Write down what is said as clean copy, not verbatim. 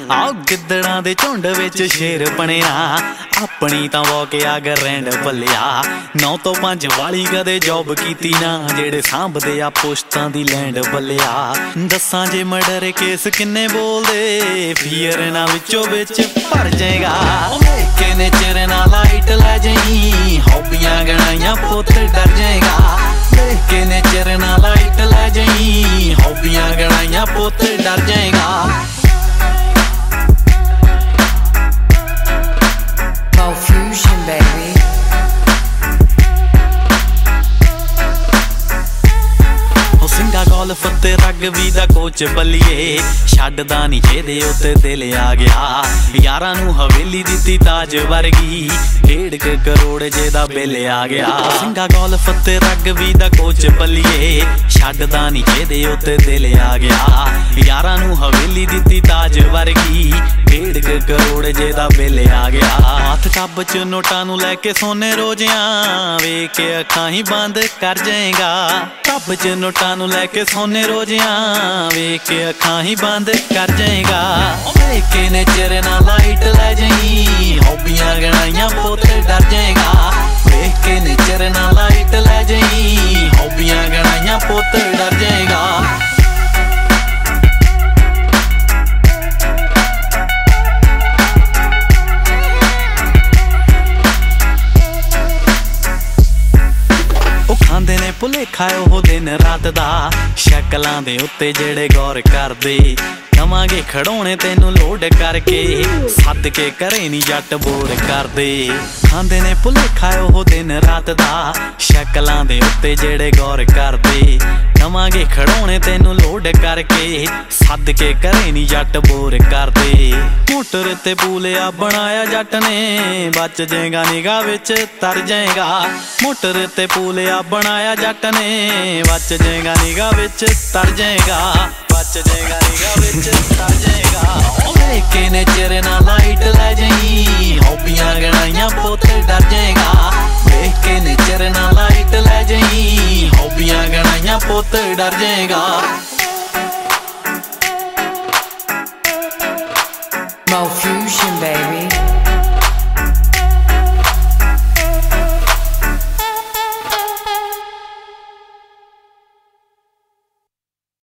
आओ गिद्दड़ां दे झुंड विच शेर बनिया अपनी तां वॉक आ रैंड बल्लिया 9 तो 5 वाली कदे जॉब कीती ना जेड़े सांभदे आ पोस्टां दी लैंड बल्लिया दस्सां जे मर्डर केस किन्ने बोलदे फीयर ना विचों विच भर जाएगा किने चिर ना लाइट लै जाई हॉबियां गणाइयां पुत डर जाएगा किने चिर ना लाइट लै जाई हॉबियां गणाइयां पुत डर जाएगा Fusion baby ਸਿੰਘਾ ਗੋਲਫ ਤੇ ਰਗਬੀ ਦਾ ਕੋਚ ਬੱਲੀਏ ਛੱਡਦਾ ਨੀ ਜਿਹਦੇ ਉੱਤੇ ਦਿਲ ਆ ਗਿਆ ਯਾਰਾਂ ਨੂੰ ਹਵੇਲੀ ਦਿੱਤੀ ਤਾਜ ਵਰਗੀ 1.5 ਕਰੋੜ ਜਿਹਦਾ ਬਿੱਲ ਆ ਗਿਆ ਸਿੰਘਾ ਗੋਲਫ ਤੇ ਰਗਬੀ ਦਾ ਕੋਚ ਬੱਲੀਏ ਛੱਡਦਾ ਨੀ ਜਿਹਦੇ ਉੱਤੇ ਦਿਲ ਆ ਗਿਆ ਯਾਰਾਂ ਨੂੰ ਹਵੇਲੀ ਦਿੱਤੀ ਤਾਜ ਵਰਗੀ 1.5 ਕਰੋੜ ਜਿਹਦਾ ਬਿੱਲ ਆ ਗਿਆ ਹੱਥ ਕੱਬ ਚ ਨੋਟਾਂ ਨੂੰ ਲੈ ਕੇ ਸੋਨੇ ਰੋਜ਼ਿਆਂ ਵੇਖ ਕੇ ਅੱਖਾਂ ਹੀ ਬੰਦ ਕਰ ਜਾਏਗਾ ਕੱਬ ਚ ਨੋਟਾਂ ਨੂੰ ਲੈ ਕੇ ਸੋਨੇ ਰੋਜ਼ਿਆਂ ਵੇਖ ਕੇ ਅੱਖਾਂ ਹੀ ਬੰਦ ਕਰ ਜਾਏਗਾ ਵੇਖ ਕੇ ਨੇ ਚਿਰ ਨਾ ਲਾਈਟ ਲੈ ਜਾਈ ਹੌਬੀਆਂ ਗਣਾਈਆਂ ਪੁੱਤ ਡਰ ਜਾਏਗਾ ਵੇਖ ਕੇ ਨੇ ਚਿਰ ਨਾ ਲਾਈਟ ਲੈ ਜਾਈ ਹੌਬੀਆਂ ਗਣਾਈਆਂ ਪੁੱਤ ਡਰ ਜਾਏਗਾ ਖਾਂਦੇ ਨੇ ਭੁਲੇਖਾ ਉਹ ਦਿਨ ਰਾਤ ਦਾ ਸ਼ਕਲਾਂ ਦੇ ਉੱਤੇ ਜਿਹੜੇ ਗੌਰ ਕਰਦੇ ਕਵਾਂਗੇ ਖੜਾਉਣੇ ਤੈਨੂੰ ਲੋਡ ਕਰਕੇ ਸੱਦ ਕੇ ਘਰੇ ਨੀ ਜੱਟ ਬੋਰ ਕਰਦੇ ਖਾਂਦੇ ਨੇ ਭੁਲੇਖਾ ਉਹ ਦਿਨ ਰਾਤ ਦਾ ਸ਼ਕਲਾਂ ਦੇ ਉੱਤੇ ਜਿਹੜੇ ਗੌਰ ਕਰਦੇ ਕਵਾਂਗੇ ਖੜਾਉਣੇ ਤੈਨੂੰ ਲੋਡ ਕਰਕੇ ਸੱਦ ਕੇ ਘਰੇ ਨੀ ਜੱਟ ਬੋਰ ਕਰਦੇ ਮੋਟਰ ਤੇ ਪੂਲਿਆ ਬਣਾਇਆ ਜੱਟ ਨੇ ਬਚ ਜਾਏਗਾ ਨਿਗਾਹ ਵਿੱਚ ਤਰ ਜਾਏਗਾ ਮੋਟਰ ਤੇ ਪੂਲਿਆ ਬਣਾਇਆ ਜੱਟ ਨੇ ਬਚ ਜਾਏਗਾ ਨਿਗਾਹ ਵਿੱਚ ਤਰ ਜਾਏਗਾ ਬਚ ਜਾਏਗਾ ਨਿਗਾਹ ਵਿੱਚ ਤਰ ਜਾਏਗਾ ਵੇਖ ਕੇ ਨੇ ਚਿਰ ਨਾ ਲਾਈਟ ਲੈ ਜਾਈ ਹੌਬੀਆਂ ਗਣਾਈਆਂ ਪੁੱਤ ਡਰ ਜਾਏਗਾ ਵੇਖ ਕੇ ਨੇ ਚਿਰ ਨਾ ਲਾਈਟ ਲੈ ਜਾਈ ਹੌਬੀਆਂ ਗਣਾਈਆਂ ਪੁੱਤ ਡਰ ਜਾਏਗਾ